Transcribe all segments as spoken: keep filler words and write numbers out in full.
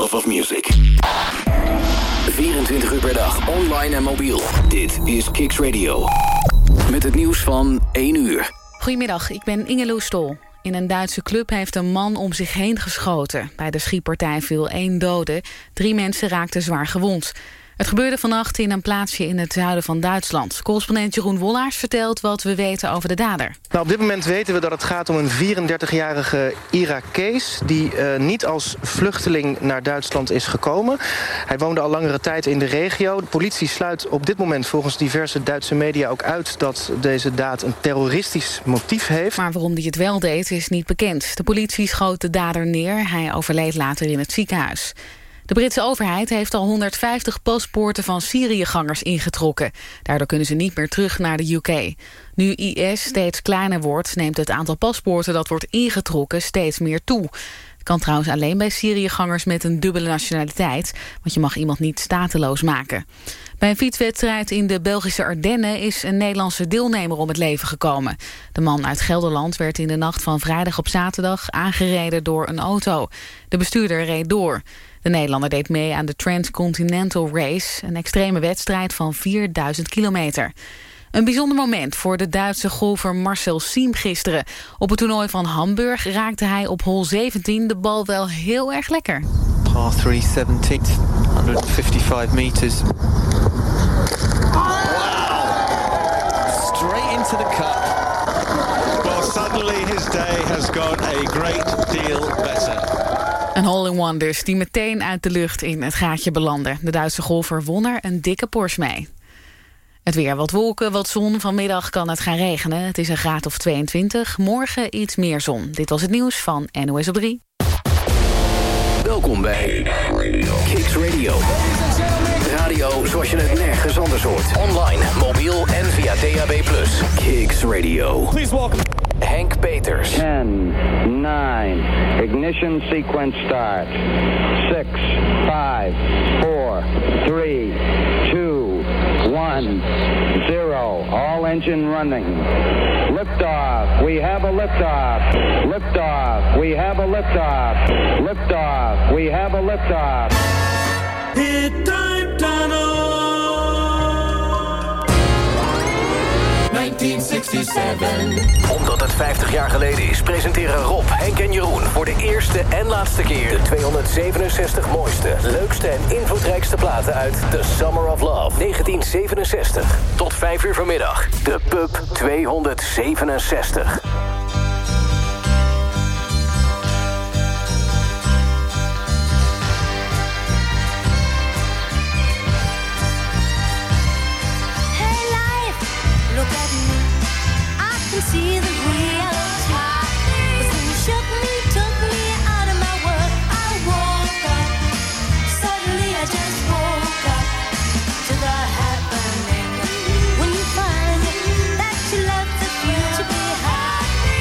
love of music. vierentwintig uur per dag, online en mobiel. Dit is Kicks Radio. Met het nieuws van één uur. Goedemiddag, ik ben Ingeloe Stol. In een Duitse club heeft een man om zich heen geschoten. Bij de schietpartij viel één dode. Drie mensen raakten zwaar gewond. Het gebeurde vannacht in een plaatsje in het zuiden van Duitsland. Correspondent Jeroen Wollaars vertelt wat we weten over de dader. Nou, op dit moment weten we dat het gaat om een vierendertigjarige Irakees... die uh, niet als vluchteling naar Duitsland is gekomen. Hij woonde al langere tijd in de regio. De politie sluit op dit moment volgens diverse Duitse media ook uit... dat deze daad een terroristisch motief heeft. Maar waarom hij het wel deed is niet bekend. De politie schoot de dader neer. Hij overleed later in het ziekenhuis. De Britse overheid heeft al honderdvijftig paspoorten van Syriëgangers ingetrokken. Daardoor kunnen ze niet meer terug naar de U K. Nu I S steeds kleiner wordt, neemt het aantal paspoorten dat wordt ingetrokken steeds meer toe. Het kan trouwens alleen bij Syriëgangers met een dubbele nationaliteit, want je mag iemand niet stateloos maken. Bij een fietswedstrijd in de Belgische Ardennen is een Nederlandse deelnemer om het leven gekomen. De man uit Gelderland werd in de nacht van vrijdag op zaterdag aangereden door een auto. De bestuurder reed door. De Nederlander deed mee aan de Transcontinental Race, een extreme wedstrijd van vierduizend kilometer. Een bijzonder moment voor de Duitse golfer Marcel Siem gisteren. Op het toernooi van Hamburg raakte hij op hole zeventien de bal wel heel erg lekker. Par three, zeventien, honderdvijfenvijftig meters. Wow! Straight into the cup. Well, suddenly his day has gone a great deal better. Een hole-in-one dus, die meteen uit de lucht in het gaatje belandde. De Duitse golfer won er een dikke Porsche mee. Het weer, wat wolken, wat zon. Vanmiddag kan het gaan regenen. Het is een graad of tweeëntwintig. Morgen iets meer zon. Dit was het nieuws van N O S op drie. Welkom bij Kicks Radio. Radio zoals je het nergens anders hoort. Online, mobiel en via D A B plus. Kicks Radio. Please welcome Henk Peters. ten, nine, ignition sequence start. six, five, four, three, two, one, zero. All engine running. Liftoff. We have a liftoff. Liftoff. We have a liftoff. Liftoff. We have a liftoff. Midtime Tunnel. negentien zesenzestig. Omdat het vijftig jaar geleden is, presenteren Rob, Henk en Jeroen voor de eerste en laatste keer de tweehonderdzevenenzestig mooiste, leukste en invloedrijkste platen uit The Summer of Love negentien zevenenzestig. Tot vijf uur vanmiddag, de Pub tweehonderdzevenenzestig. See the reality. But when you shook me, took me out of my world, I woke up. Suddenly I just woke up to the happening. When you find that you love the future behind.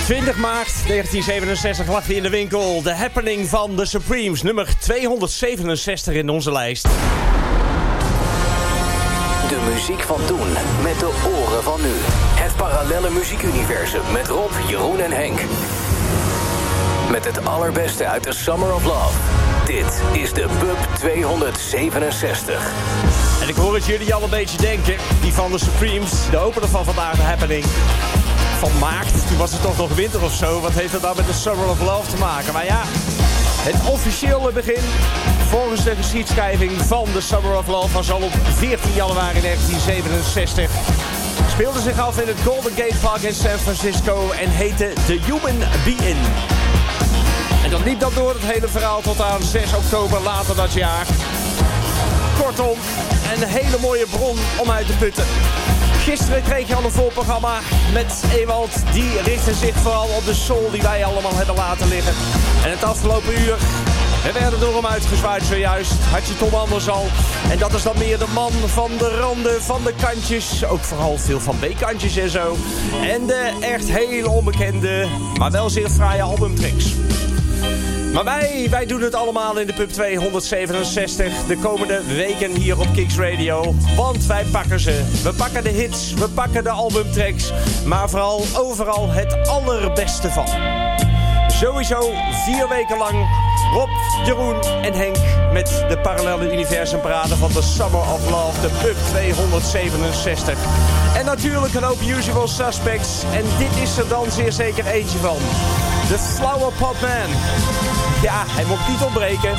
twintig maart negentien zevenenzestig lag hij in de winkel. The Happening van The Supremes, nummer tweehonderdzevenenzestig in onze lijst. De muziek van toen, met de oren van nu. Het parallelle muziekuniversum met Rob, Jeroen en Henk. Met het allerbeste uit de Summer of Love. Dit is de Pub tweehonderdzevenenzestig. En ik hoor het jullie al een beetje denken. Die van The Supremes, de opener van vandaag, The Happening. Van maart, toen was het toch nog winter of zo. Wat heeft dat nou met de Summer of Love te maken? Maar ja, het officiële begin, volgens de geschiedschrijving van de Summer of Love, was al op veertien januari negentien zevenenzestig. Speelde zich af in het Golden Gate Park in San Francisco en heette The Human Being. En dat liep dan door het hele verhaal tot aan zes oktober later dat jaar. Kortom, een hele mooie bron om uit te putten. Gisteren kreeg je al een vol programma met Ewald. Die richtte zich vooral op de soul die wij allemaal hebben laten liggen. En het afgelopen uur, we werden door hem uitgezwaaid zojuist. Had je Tom Anders al. En dat is dan meer de man van de randen, van de kantjes. Ook vooral veel van B-kantjes en zo. En de echt heel onbekende, maar wel zeer fraaie albumtracks. Maar wij, wij doen het allemaal in de Pub tweehonderdzevenenzestig de komende weken hier op Kicks Radio. Want wij pakken ze. We pakken de hits, we pakken de albumtracks. Maar vooral overal het allerbeste van. Sowieso vier weken lang Rob, Jeroen en Henk met de parallele universumparade van de Summer of Love, de Pub tweehonderdzevenenzestig. En natuurlijk een hoop Usual Suspects. En dit is er dan zeer zeker eentje van. The Flower Pot Man. Ja, hij mocht niet ontbreken.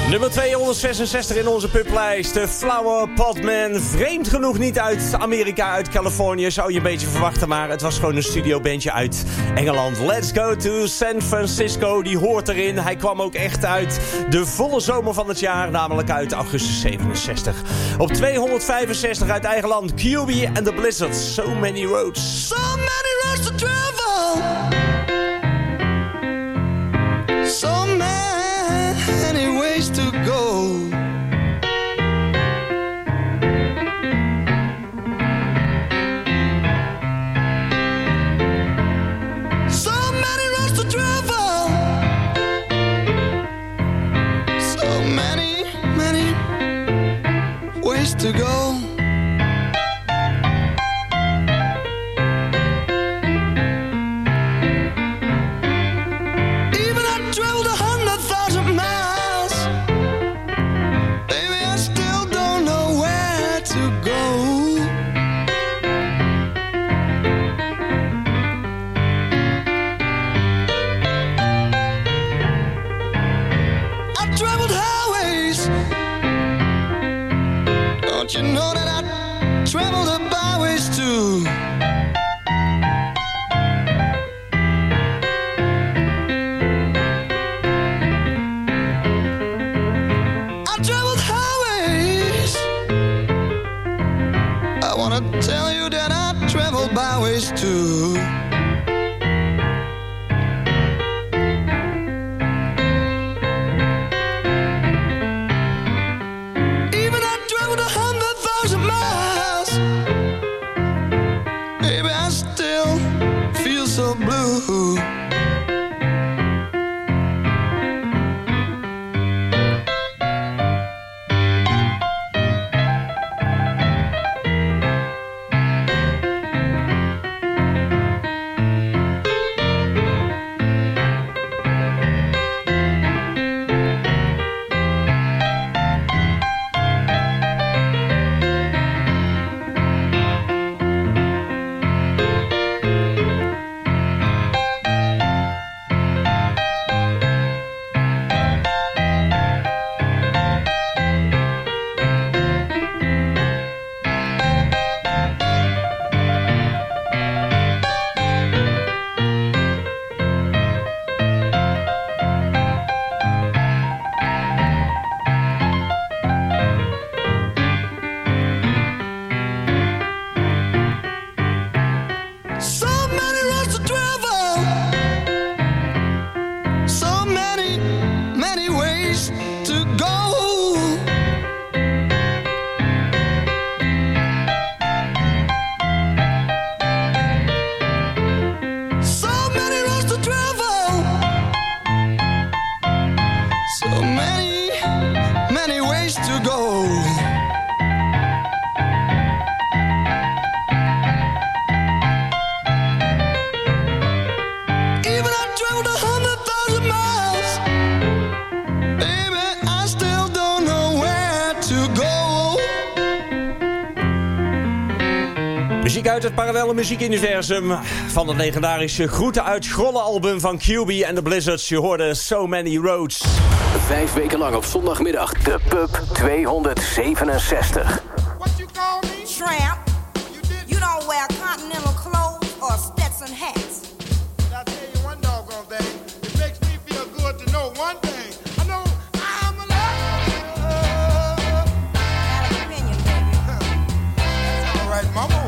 Nummer tweehonderdzesenzestig in onze publijst. De Flower Pot Man. Vreemd genoeg niet uit Amerika, uit Californië. Zou je een beetje verwachten, maar het was gewoon een studiobandje uit Engeland. Let's go to San Francisco. Die hoort erin. Hij kwam ook echt uit de volle zomer van het jaar. Namelijk uit augustus zevenenzestig. Op tweehonderdvijfenzestig uit eigen land. Q B and the Blizzards. So many roads. So many roads to travel. So many ways to go. So many roads to travel. So many, many ways to go. You know that I travel the byways too. I traveled highways. I wanna tell you that I travel byways too. Muziek uit het parallelle muziekuniversum van het legendarische Groeten uit Grollen album van Q B and the Blizzards. Je hoorde So Many Roads. Vijf weken lang op zondagmiddag de Pub tweehonderdzevenenzestig. What you call me? Tramp. You, you don't wear continental clothes or Stetson hats. I'll tell you one doggone thing. It makes me feel good to know one thing. I know I'm alive. Got an opinion, baby. That's all right, Mama.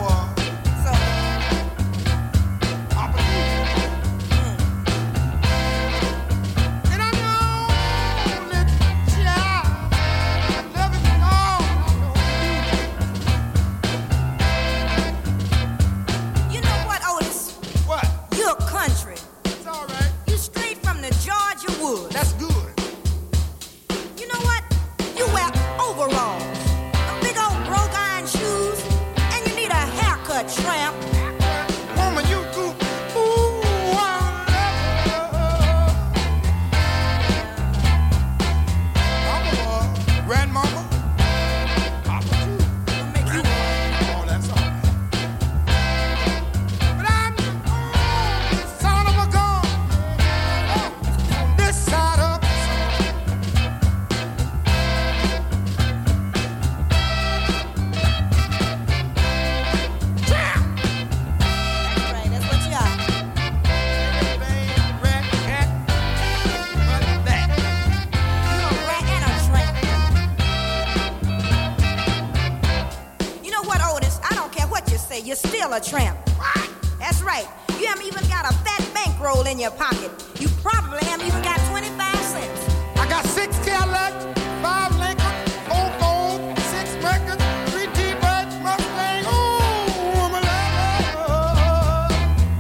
still a tramp. That's right. You haven't even got a fat bankroll in your pocket. You probably haven't even got twenty-five cents. I got six Cadillac, five Lincoln, four Ford, six Mercury, three T-Birds, Mustang. Ooh, my love.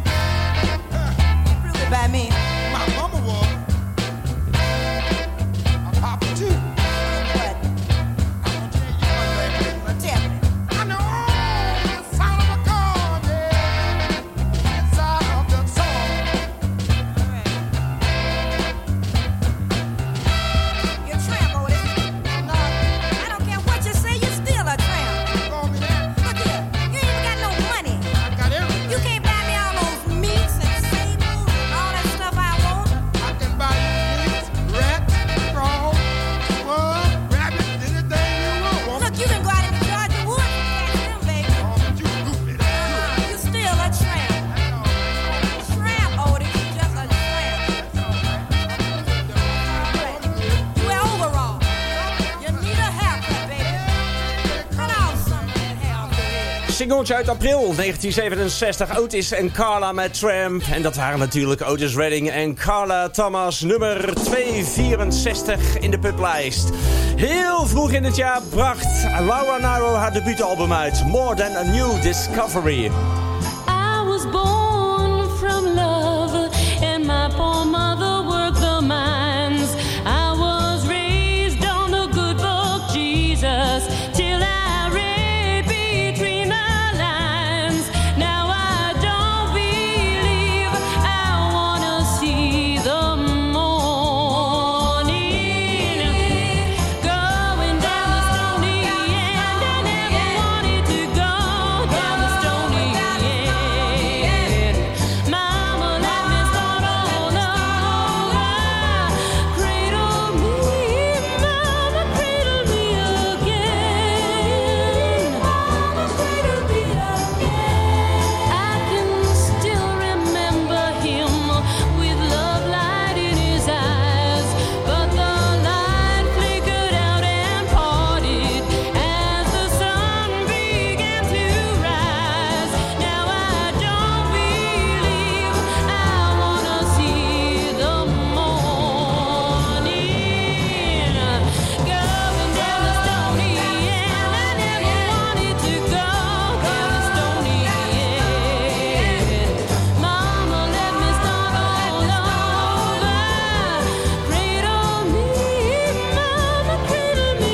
Prove it by me. My mama was. My papa too. What? I'm gonna tell you one thing. Tell me. I know the sound of a gun, yeah, inside of the song. You're a tramp, Otis. No, I don't care what you say, you're still a tramp. call me that. Look here, you ain't even got no money. I got everything. You can't buy me all those meats and sables and all that stuff I want. I can buy you meat, rats, frogs, squirrels, rabbits, anything you want. Look, you can go out in the Georgia woods and catch them, baby. Oh, but you goofy. Uh, you're still a tramp. Tramp, Otis, you're just a tramp. You wear overalls. You need a haircut, baby. Cut off some of that hair off your head. Singeltje uit april negentien zevenenzestig. Otis en Carla met Tramp. En dat waren natuurlijk Otis Redding en Carla Thomas. Nummer tweehonderdvierenzestig in de publijst. Heel vroeg in het jaar bracht Laura Nyro haar debuutalbum uit. More Than a New Discovery. I was born from love, and my poor mother worked the mines. I was raised on the good book, Jesus, till I read between the lines. Now I don't believe I wanna see the morning going down the stony end. I never wanted to go down the stony end. Mama, let me start all over. Cradle me, mama, cradle me again. Mama, cradle me again. I can still remember him with love light in his eyes, but the light flickered out and parted as the sun began to rise. Now I don't believe I wanna see the morning going down the stony end. I never wanted to go down the stony end. Mama, let me start all over. Cradle me, mama, cradle me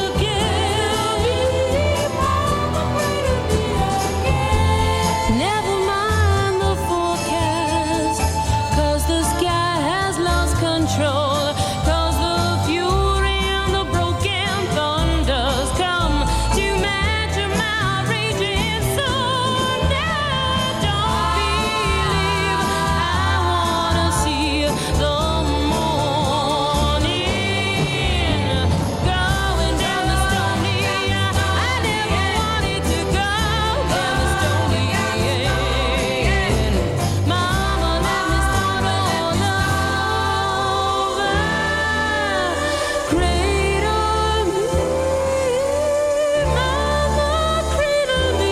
again. Mama, cradle me again. Never mind the forecast, 'cause the sky has lost control. 'Cause the fury and the broken thunders come to match my raging soul. Now I don't believe I wanna see the morning going down the stony end. I never wanted to go down the stony end. Mama, let me start all over. Cradle me, mama, cradle me,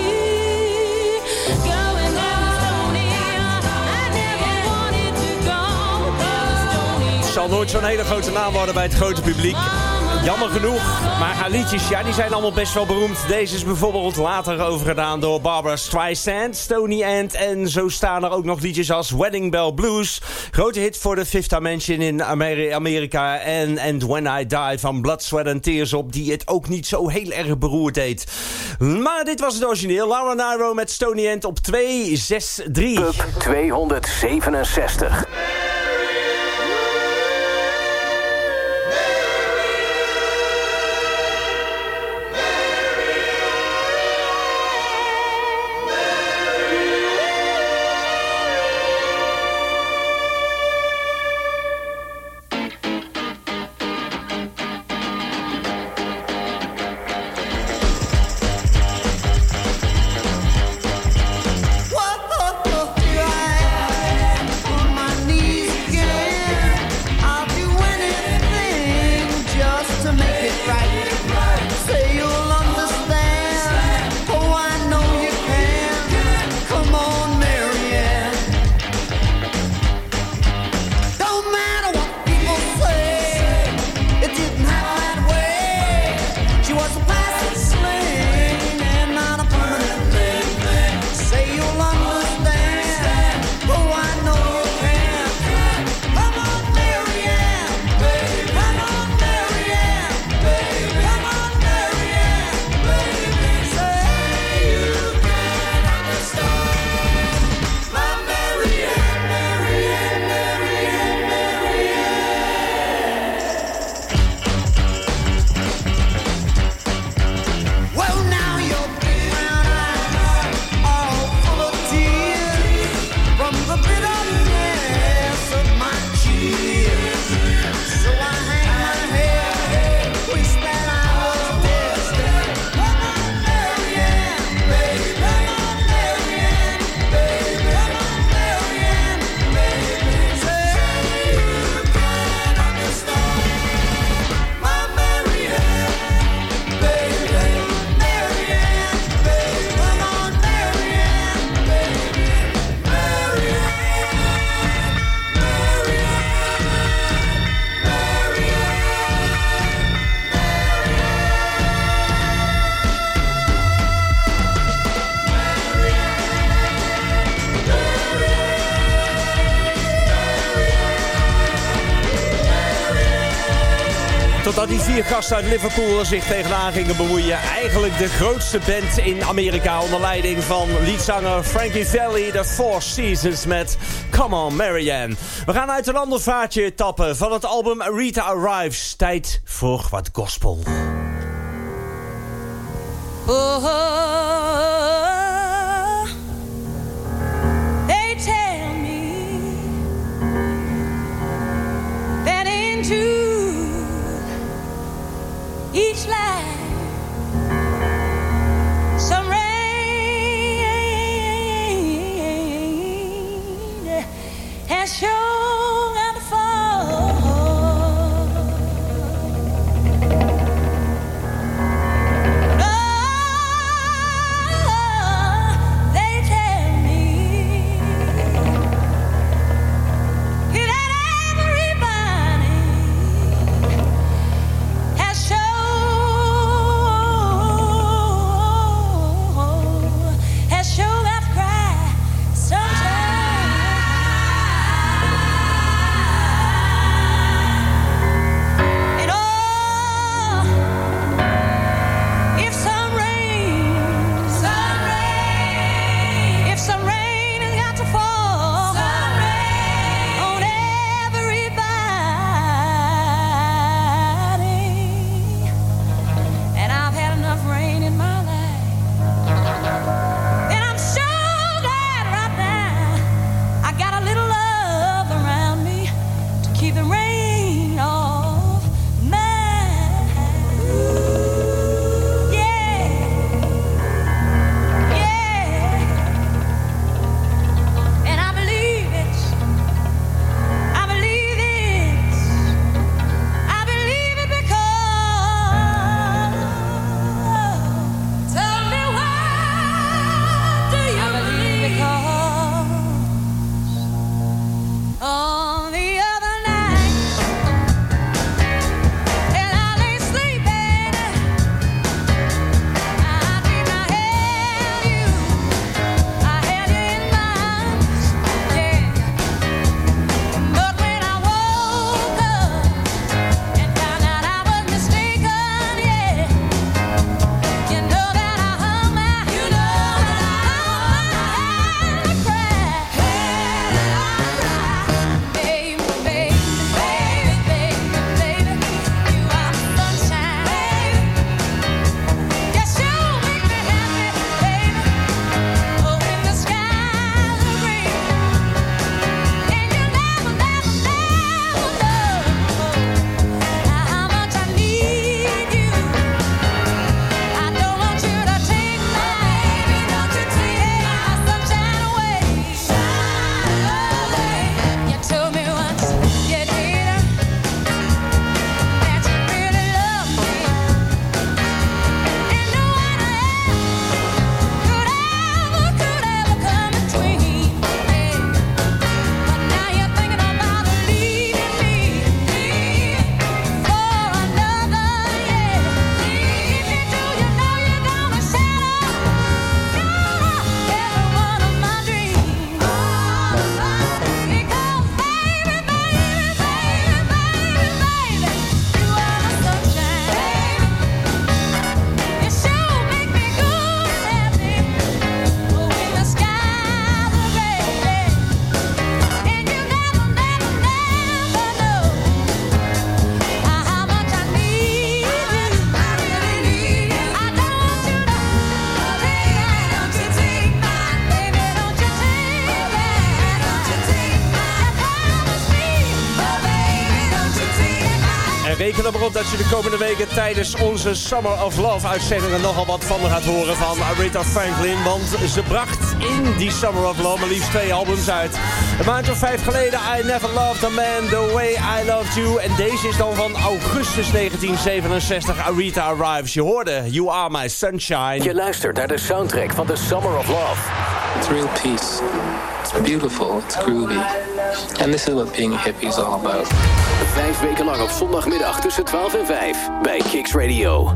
going down the stony end. I never wanted to go down the stony end. Zal nooit zo'n hele grote naam worden bij het grote publiek. Jammer genoeg. Maar haar liedjes, ja, die zijn allemaal best wel beroemd. Deze is bijvoorbeeld later overgedaan door Barbara Streisand, Stony End. En zo staan er ook nog liedjes als Wedding Bell Blues. Grote hit voor de Fifth Dimension in Ameri- Amerika. En And When I Die van Blood, Sweat and Tears op. Die het ook niet zo heel erg beroerd deed. Maar dit was het origineel. Laura Nyro met Stony End op tweehonderdzesentachtig. Pub tweehonderdzevenenzestig. Whoa, I on my knees Totdat die vier gasten uit Liverpool er zich tegenaan gingen bemoeien. Eigenlijk de grootste band in Amerika onder leiding van leadzanger Frankie Valli, The Four Seasons met Come On Marianne. We gaan uit een ander vaartje tappen van het album Rita Arrives. Tijd voor wat gospel. Oh, they tell me that into each life some rain has shown how to fall. Reken erop dat je de komende weken tijdens onze Summer of Love uitzendingen nogal wat van me gaat horen van Aretha Franklin. Want ze bracht in die Summer of Love maar liefst twee albums uit. Een maand of vijf geleden I Never Loved a Man The Way I Loved You. En deze is dan van augustus negentien zevenenzestig, Aretha Arrives. Je hoorde You Are My Sunshine. Je luistert naar de soundtrack van The Summer of Love. It's real peace. It's beautiful. It's groovy. And this is what being a hippie is all about. Vijf weken lang op zondagmiddag tussen twaalf en vijf bij Kicks Radio.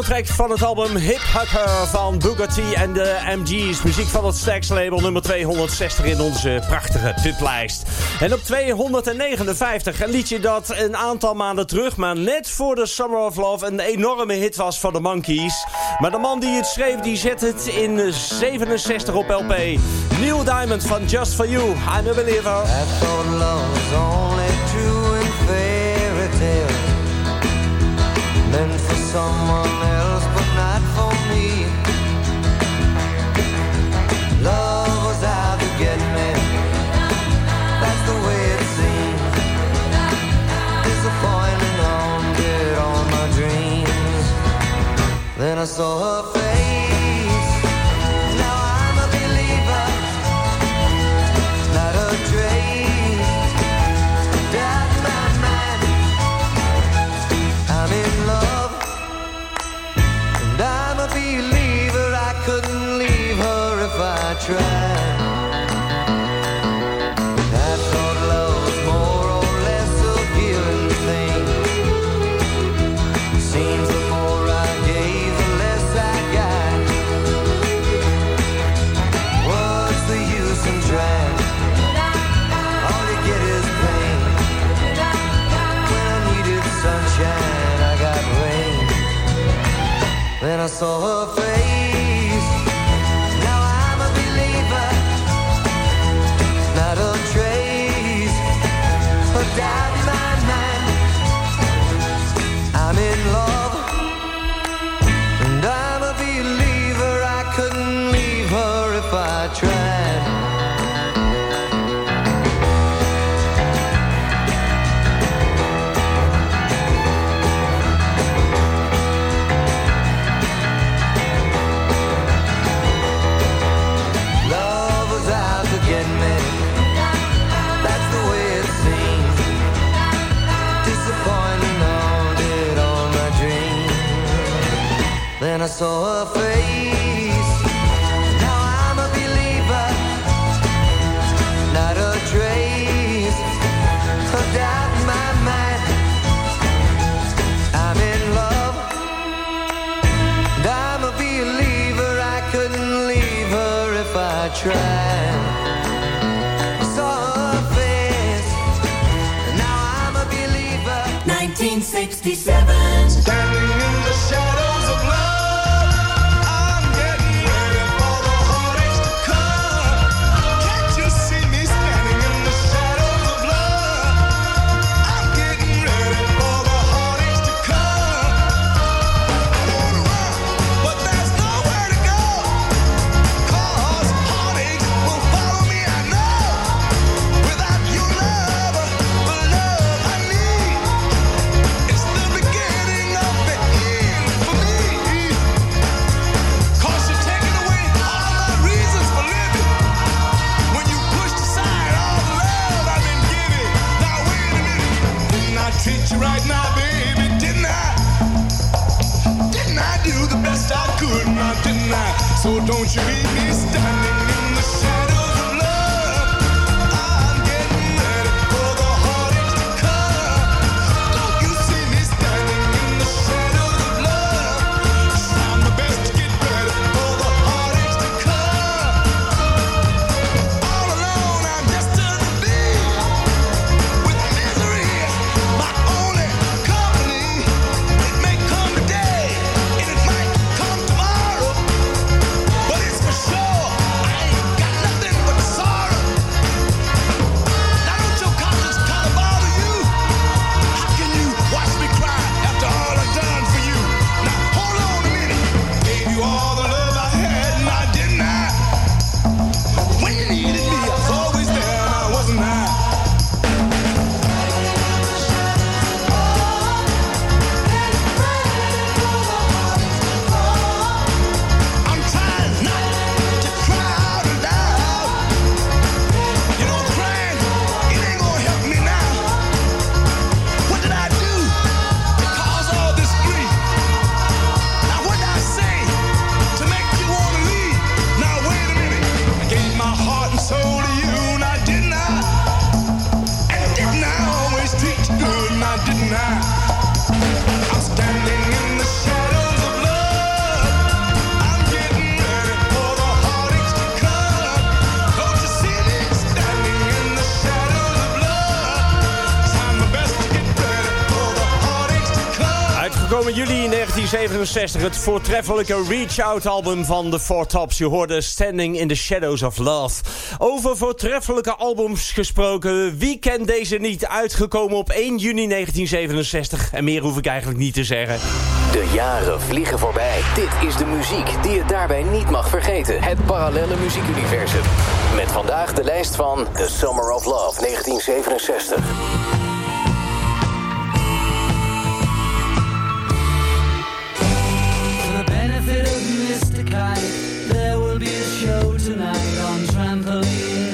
track van het album Hip Hopper van Booker T en de M G's. Muziek van het Stax label nummer tweehonderdzestig in onze prachtige tiplijst. En op tweehonderdnegenenvijftig een liedje dat een aantal maanden terug, maar net voor de Summer of Love, een enorme hit was van de Monkees. Maar de man die het schreef, die zet het in zevenenzestig op L P. Neil Diamond van Just For You, I'm a Believer. I thought love was only true in fairy tales, meant for someone else but not for me. Love was out to get me, that's the way it seems. Disappointing haunted all my dreams. Then I saw her face, now I'm a believer, not a trace, doubt in my mind. I'm in love, and I'm a believer. I couldn't leave her if I tried. I thought love was more or less a given thing. Seems the more I gave, the less I got. What's the use in trying? All you get is pain. When I needed sunshine, I got rain. Then I saw her face, now I'm a believer, not a trace, a doubt in my mind. I'm in love, and I'm a believer. I couldn't leave her if I tried. Love was out to get me, that's the way it seems. Disappointing haunted all my dreams. Then I saw her face, now I'm a believer, not a trace, a doubt in my mind. I'm in love, and I'm a believer. I couldn't leave her if I tried. Saw her face, and now I'm a believer. nineteen sixty-seven. Standing in the shadows of love, I'm getting ready for the heartaches to come. Can't you see me standing in the shadows of love? I'm getting ready for the heartaches to come. I wanna run, but there's nowhere to go. 'Cause heartaches will follow me, I know. Without your love, the love I need, it's the beginning of the end for me. 'Cause you're taking away all my reasons for living. When you pushed aside all the love I've been giving. Now wait a minute, didn't I treat you right now, baby? Didn't I? Didn't I do the best I could? Now didn't I? So don't you leave me standing in the shadows of love. I'm getting ready for the heartaches to come. Don't you see me standing in the shadows of love? Trying my best to get ready for the heartaches to come. All alone, I'm destined to be with misery, my only company. It may come today, and it might come tomorrow, but it's for sure van juli negentien zevenenzestig. Het voortreffelijke Reach Out album van de Four Tops. Je hoorde Standing in the Shadows of Love. Over voortreffelijke albums gesproken. Wie kent deze niet? Uitgekomen op één juni negentien zevenenzestig. En meer hoef ik eigenlijk niet te zeggen. De jaren vliegen voorbij. Dit is de muziek die je daarbij niet mag vergeten. Het parallelle muziekuniversum. Met vandaag de lijst van The Summer of Love negentien zevenenzestig. There will be a show tonight on Trampoline.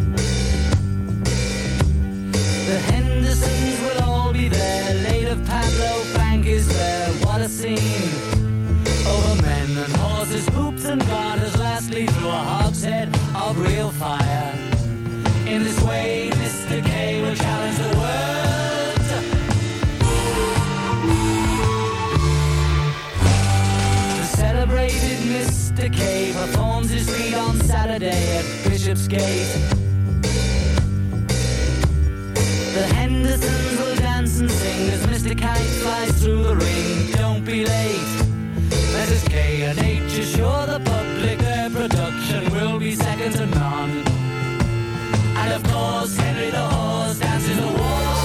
The Hendersons will all be there. Later Pablo Frank is there. What a scene. Over men and horses, hoops and garters. Lastly through a hogshead of real fire. In this way Mister K will challenge the world. Celebrated Mister K performs his feat on Saturday at Bishopsgate. The Hendersons will dance and sing as Mister Kite flies through the ring. Don't be late. Missus K and H assure the public their production will be second to none. And of course Henry the Horse dances the waltz.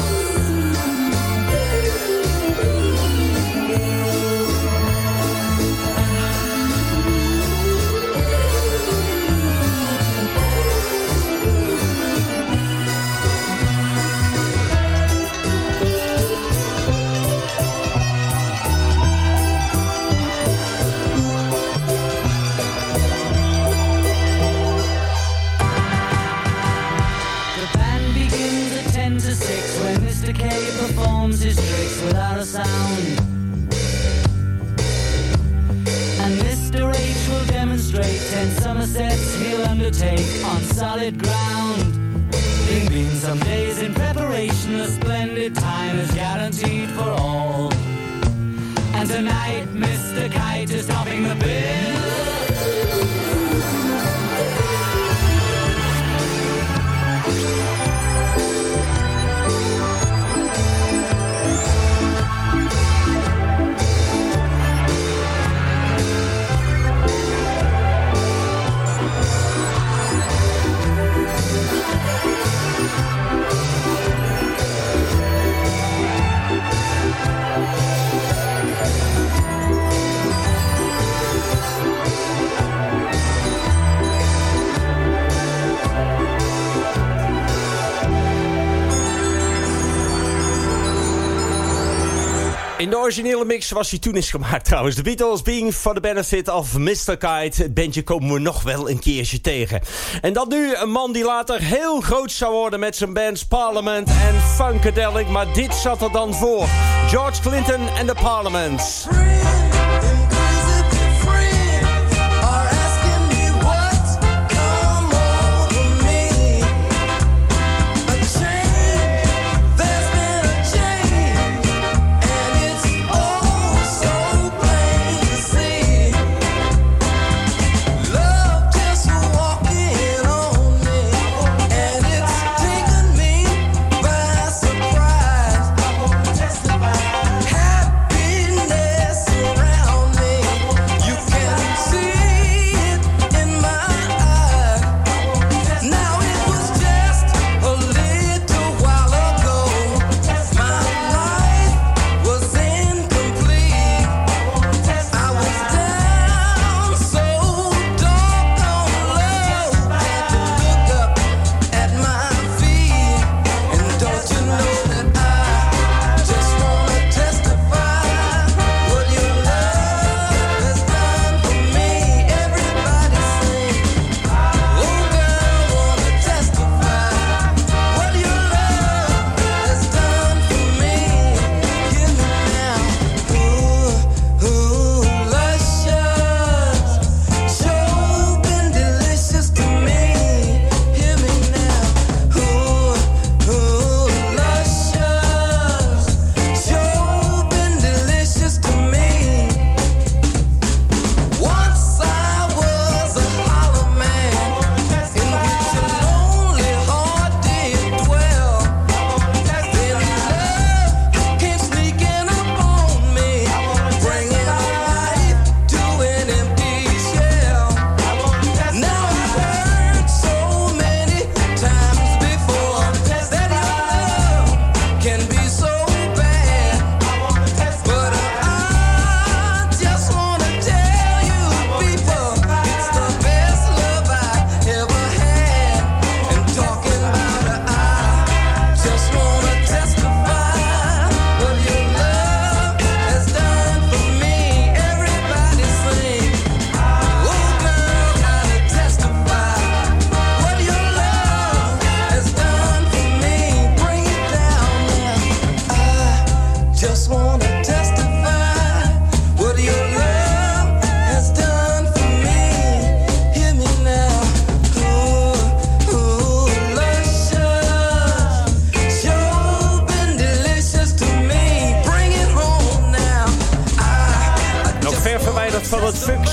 Performs his tricks without a sound. And Mister H will demonstrate ten Somersets he'll undertake on solid ground. Being been some days in preparation, a splendid time is guaranteed for all. And tonight Mister Kite is topping the bill. In de originele mix was hij toen eens gemaakt trouwens. The Beatles being for the benefit of mister Kite. Het bandje komen we nog wel een keertje tegen. En dan nu een man die later heel groot zou worden met zijn bands Parliament en Funkadelic. Maar dit zat er dan voor. George Clinton en de Parliaments. Happiness.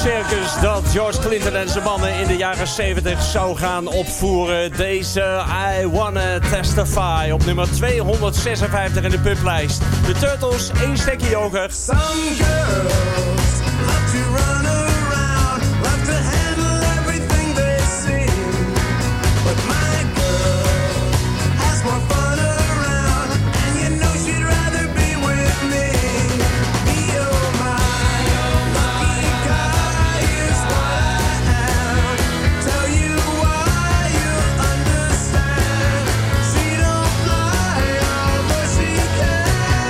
circus dat George Clinton en zijn mannen in de jaren zeventig zou gaan opvoeren. Deze I Wanna Testify op nummer tweehonderdzesenvijftig in de publijst. De Turtles, één stekje yoghurt. Some girls love to run around, love to handle everything they see. But my girl has more fun around, and you know she'd rather be with me. Be oh my lucky guy is what I am. Tell you why you understand. She don't fly, although she can.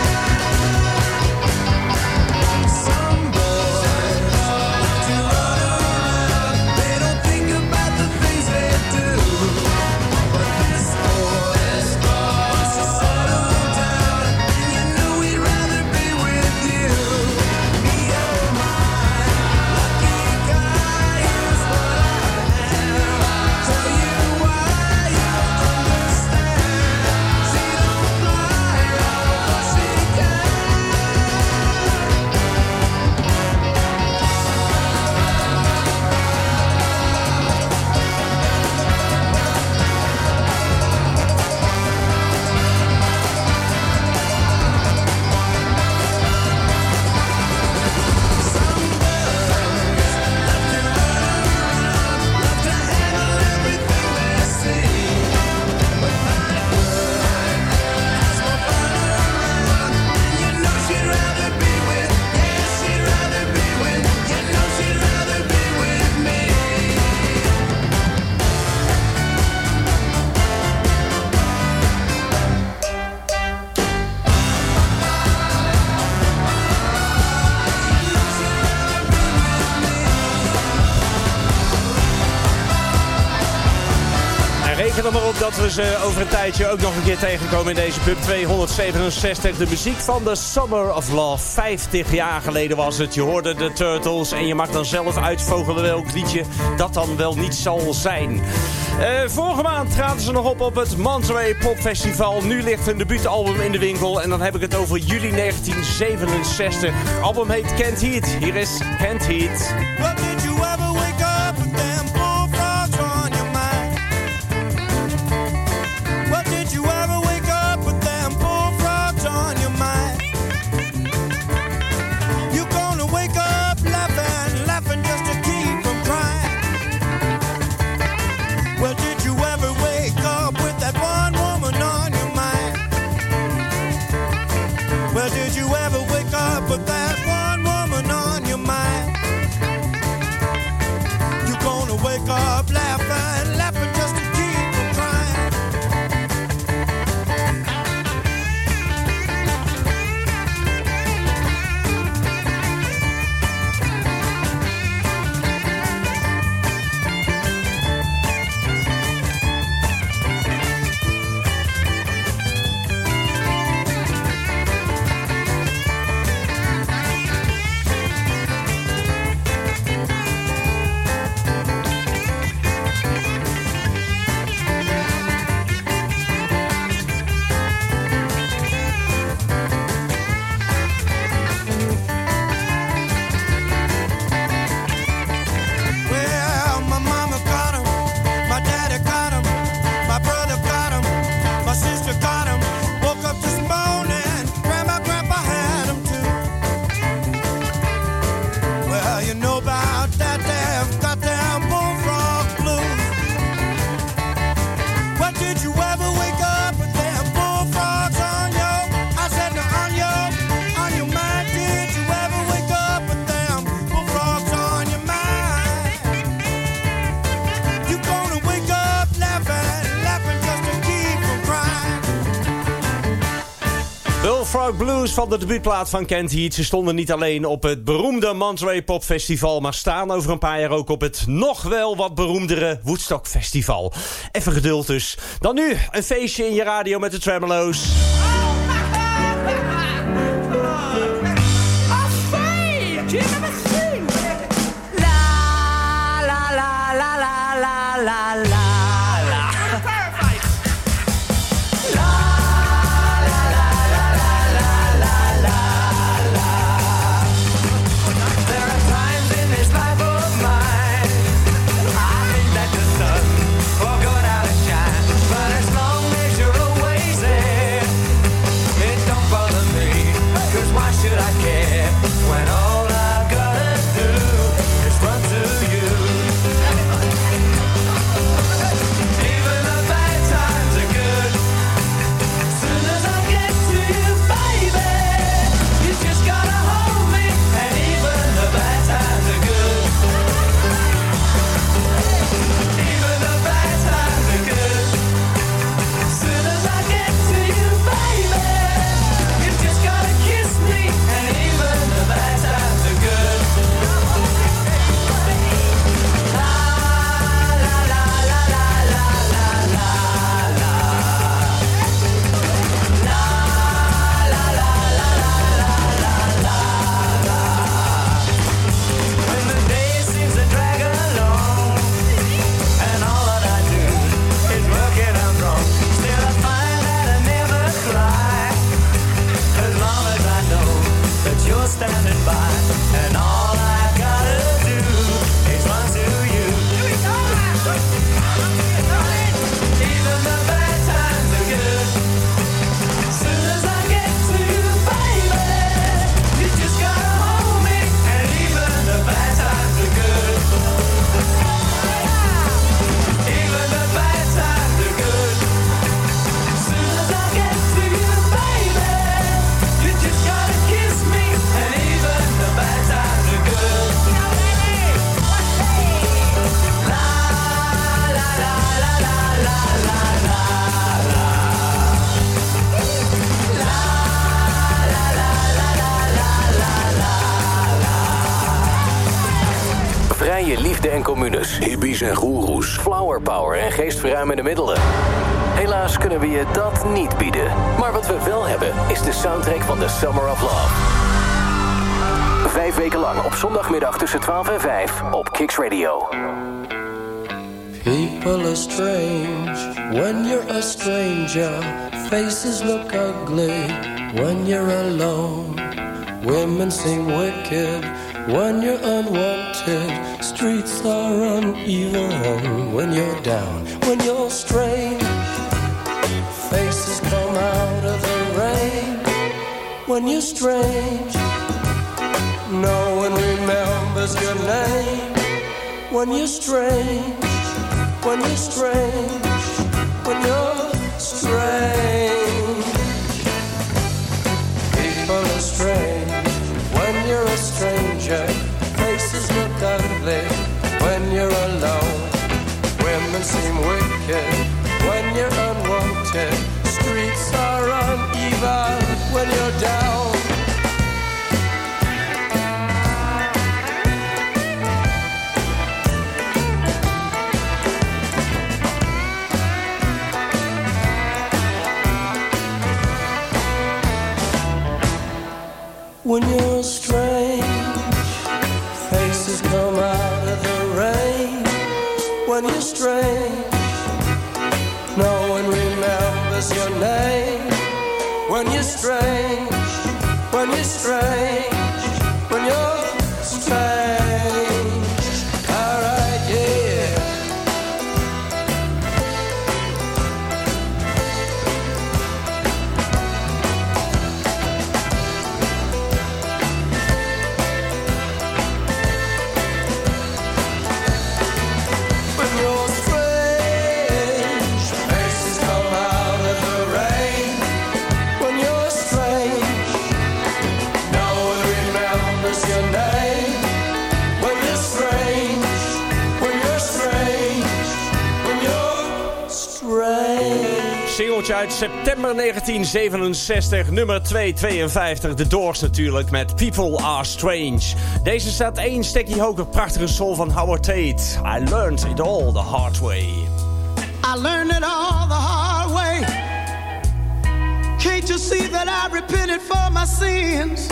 Some boys love to run around. They don't think about the things they do. But this boy wants to settle down, and you know he'd rather be with you. Be oh my lucky guy is what I am. Tell you why you understand. She don't fly, although she can. En reken er maar op dat we ze over een tijdje ook nog een keer tegenkomen in deze pub tweehonderdzevenenzestig. De muziek van The Summer of Love. vijftig jaar geleden was het. Je hoorde de Turtles en je mag dan zelf uitvogelen welk liedje dat dan wel niet zal zijn. Uh, vorige maand traden ze nog op op het Monterey Pop Festival. Nu ligt hun debuutalbum in de winkel en dan heb ik het over juli negentien zevenenzestig. Het album heet Can't Heat. Hier is Can't Heat. But did you ever wake up with them bullfrogs on your mind? What did you ever wake up with them bullfrogs on your mind? You gonna wake up laughing, laughing just to keep from crying. Well, did you ever wake up with that one woman on your mind? Well, did you ever wake up with that one woman on your mind? You gonna wake up laughing, laughing just to keep from crying. Well, my mama got him, my daddy got him, my brother got him, my sister got him. Woke up this morning, grandma, grandpa had him too. Well, you know about that damn goddamn bullfrog blues. What did you ever wake up with them bullfrogs on your? I said no, on your, on your mind. Did you ever wake up with them bullfrogs on your mind? You gonna wake up laughing, laughing just to keep from crying. Bullfrog Blues van de debuutplaat van Can't Heat. Ze stonden niet alleen op het beroemde Monterey Pop Festival, maar staan over een paar jaar ook op het nog wel wat beroemdere Woodstock Festival. Even geduld dus. Dan nu een feestje in je radio met de Tremolo's. There are times in this life communes, hippies en goeroes, flower power en geestverruimende middelen. Helaas kunnen we je dat niet bieden. Maar wat we wel hebben, is de soundtrack van The Summer of Love. Vijf weken lang op zondagmiddag tussen twaalf en vijf op Kicks Radio. People are strange when you're a stranger. Faces look ugly when you're alone. Women seem wicked when you're unwanted. Streets are uneven when you're down. When you're strange, faces come out of the rain. When you're strange, no one remembers your name. When you're strange, when you're strange, when you're strange. People are strange when you're a stranger. Faces look ugly when you're alone. Women seem wicked when you're unwanted. Streets are uneven when you're down. When you're strange, faces come out of the rain. When you're strange, no one remembers your name. When you're strange, when you're strange, when you're strange. Alright, yeah. Singeltje uit september negentien zevenenzestig, nummer tweehonderdtweeënvijftig. The Doors natuurlijk, met People Are Strange. Deze staat één stekje hoger, prachtige soul van Howard Tate. I learned it all the hard way. I learned it all the hard way. Can't you see that I repented for my sins?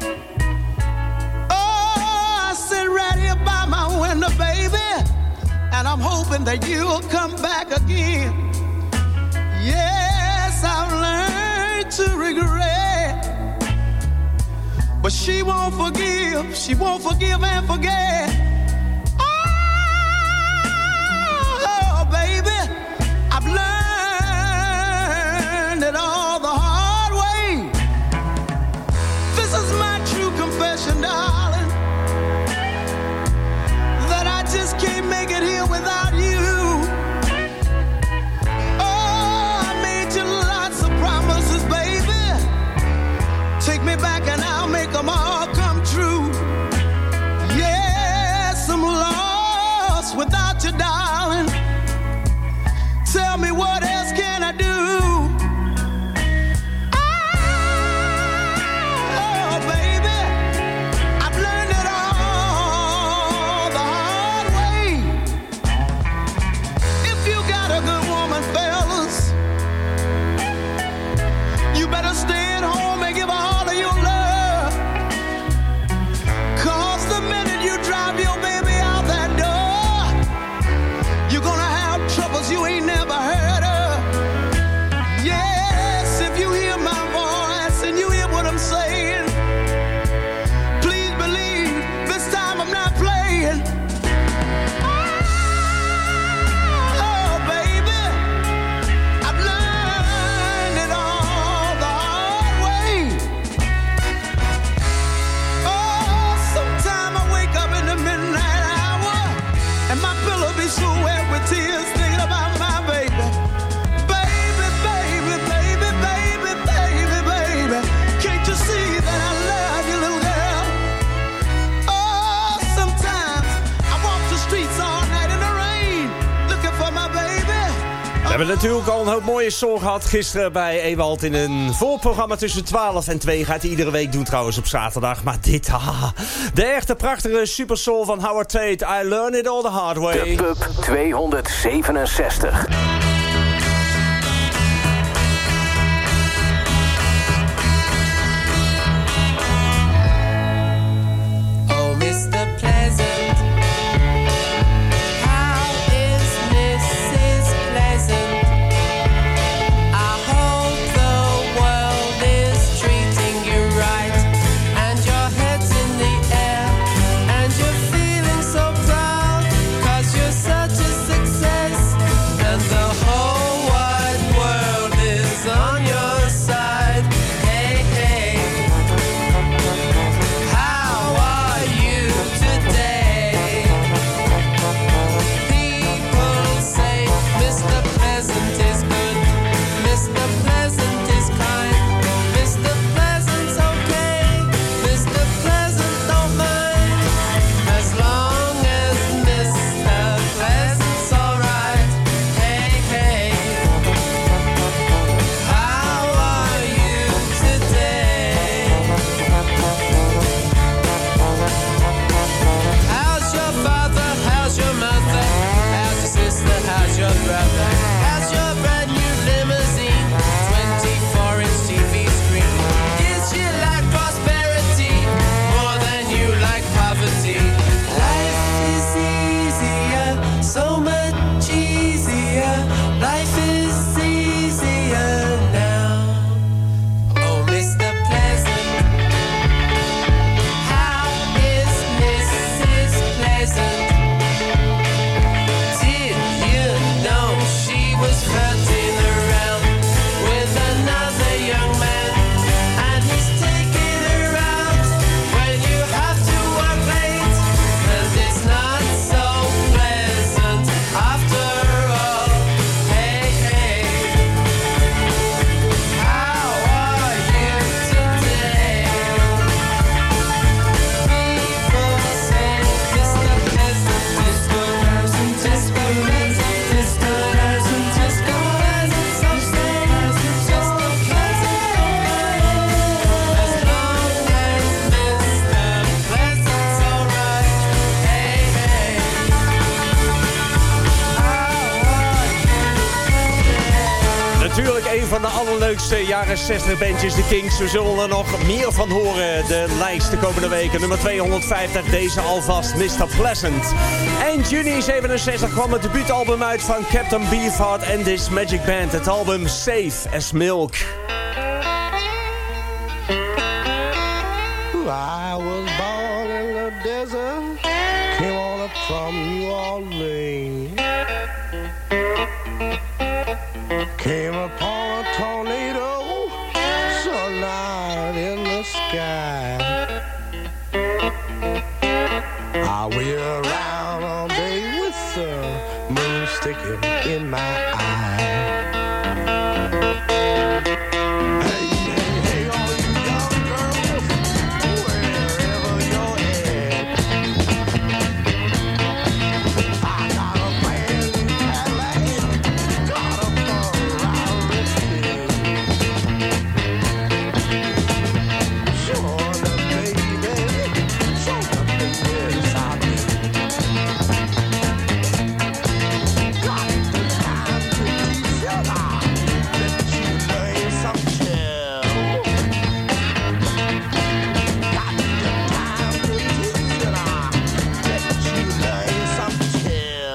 Oh, I sit right here by my window, baby, and I'm hoping that you'll come back again. Yes, I've learned to regret, but she won't forgive, she won't forgive and forget. Oh, baby, I've learned it all the hard way. This is my true confession, darling, that I just can't make it here without you. Take me back and I'll make them all come true. Yeah, hebben natuurlijk al een hoop mooie song gehad gisteren bij Ewald in een voorprogramma tussen twaalf en twee. Gaat hij iedere week doen trouwens op zaterdag. Maar dit, haha. De echte prachtige super soul van Howard Tate. I learned it all the hard way. De Pub tweehonderdzevenenzestig. Such a success, and the whole wide world is on your side. Hey, hey, how are you today? People say Mister Pleasant is good, Mister Pleasant is kind, Mister Pleasant's okay, Mister Pleasant don't mind, as long as Mister Pleasant's alright. Hey, hey, how are you today? How's your father? How's your mother? How's your sister? How's your brother? How's your brand new limousine? twenty-four inch T V screen. Is you like prosperity more than you like poverty? Life is easier, so much easier. Life is easier now. Oh, Mister Pleasant, how is Missus Pleasant? Did you know she was flirting around with another young man? And he's taking her out when you have to work late, and it's not so pleasant after all. Hey, hey, how are you today? People say Mister Pleasant is good, Mister Pleasant is good, Mister Pleasant's okay, Mister Pleasant as long as Mister Pleasant's alright. Hey, hey, Natuurlijk een van de allerleukste jaren zestig bandjes, de Kings. We zullen er nog meer van horen de lijst de komende weken. Nummer tweehonderdvijftig, deze alvast, Mister Pleasant. Eind juni zevenenzestig kwam het debuutalbum uit van Captain Beefheart en This Magic Band. Het album Safe as Milk. I was born in the desert, came on up from New Orleans. Came upon a tornado, so light in the sky. I wheel around all day with the moon sticking in my eye. Hey, hey, hey, all you young girls, wherever you're at. I got a brand new Cadillac, got a Ferrari too. Sure enough, baby, sure enough, yes, I do. Got the time to teach you, let you learn something. Got the time to teach you, let you learn something.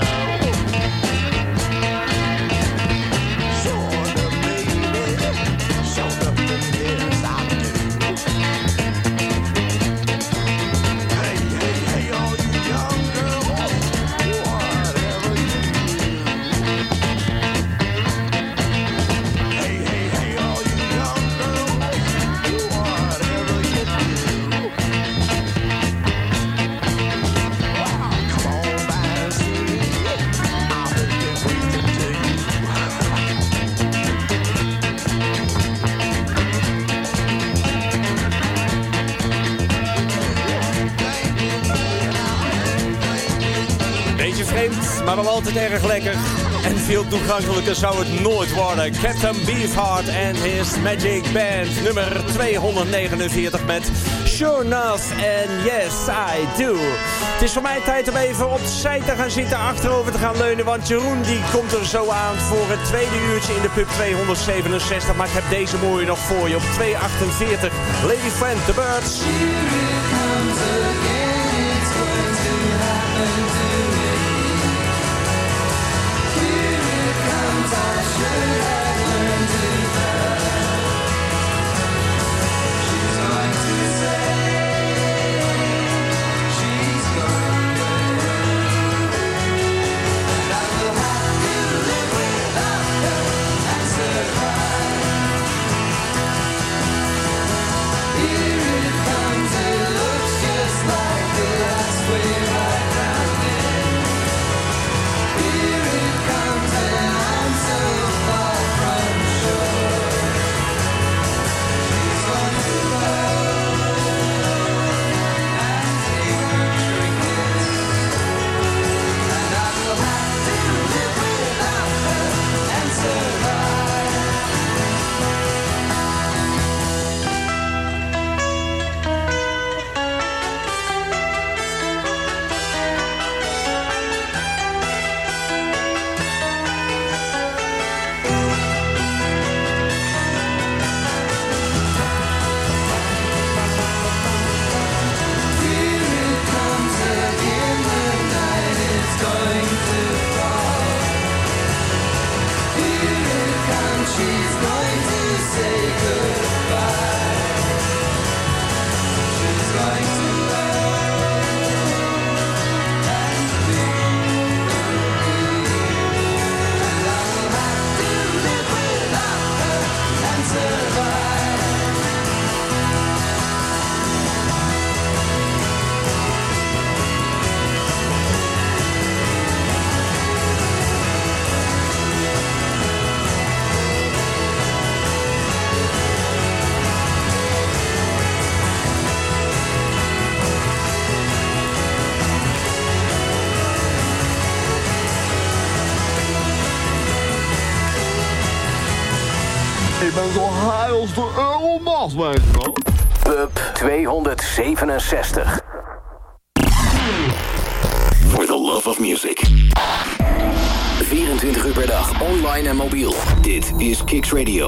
Sure enough, baby, sure enough, yes, I do. Hey, hey, hey, all you young girls, whatever you do. Hey, hey, hey, all you young girls, whatever you do. Wow, come on by and see me. I'll be waiting to you. Beetje vreemd, maar wel altijd erg lekker. En veel toegankelijker zou het nooit worden. Captain Beefheart en his Magic Band. Nummer tweehonderdnegenenveertig met Sure Enough en Yes I Do. Het is voor mij tijd om even opzij te gaan zitten, achterover te gaan leunen. Want Jeroen die komt er zo aan voor het tweede uurtje in de pub tweehonderdzevenenzestig. Maar ik heb deze mooie nog voor je op tweehonderdachtenveertig. Lady Friend, The Birds. Ik ben zo high als de Euromast, weet je wel. Pub tweehonderdzevenenzestig. For the love of music. vierentwintig uur per dag, online en mobiel. Dit is Kicks Radio.